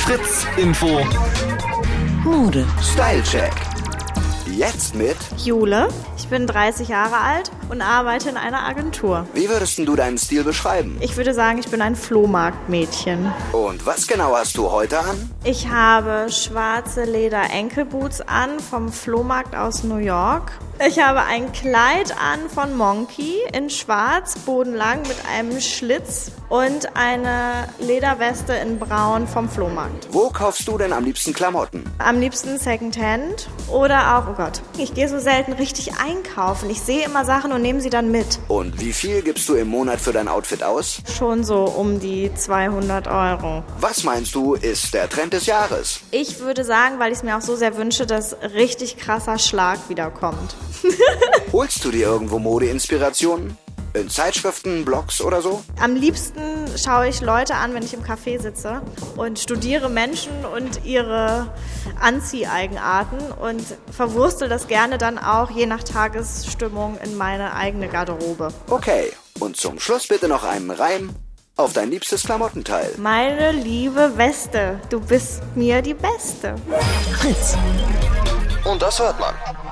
Fritz-Info. Mode. Stylecheck. Jetzt mit... Jule, ich bin 30 Jahre alt und arbeite in einer Agentur. Wie würdest du deinen Stil beschreiben? Ich würde sagen, ich bin ein Flohmarktmädchen. Und was genau hast du heute an? Ich habe schwarze Leder-Enkelboots an vom Flohmarkt aus New York. Ich habe ein Kleid an von Monkey in schwarz, bodenlang mit einem Schlitz und eine Lederweste in braun vom Flohmarkt. Wo kaufst du denn am liebsten Klamotten? Am liebsten Secondhand oder auch, oh Gott, ich gehe so selten richtig einkaufen. Ich sehe immer Sachen und nehme sie dann mit. Und wie viel gibst du im Monat für dein Outfit aus? Schon so um die 200 Euro. Was meinst du, ist der Trend des Jahres? Ich würde sagen, weil ich es mir auch so sehr wünsche, dass richtig krasser Schlag wiederkommt. Holst du dir irgendwo Modeinspirationen? In Zeitschriften, Blogs oder so? Am liebsten schaue ich Leute an, wenn ich im Café sitze und studiere Menschen und ihre Anzieheigenarten und verwurstel das gerne dann auch je nach Tagesstimmung in meine eigene Garderobe. Okay, und zum Schluss bitte noch einen Reim auf dein liebstes Klamottenteil. Meine liebe Weste, du bist mir die Beste. Fritz. Und das hört man.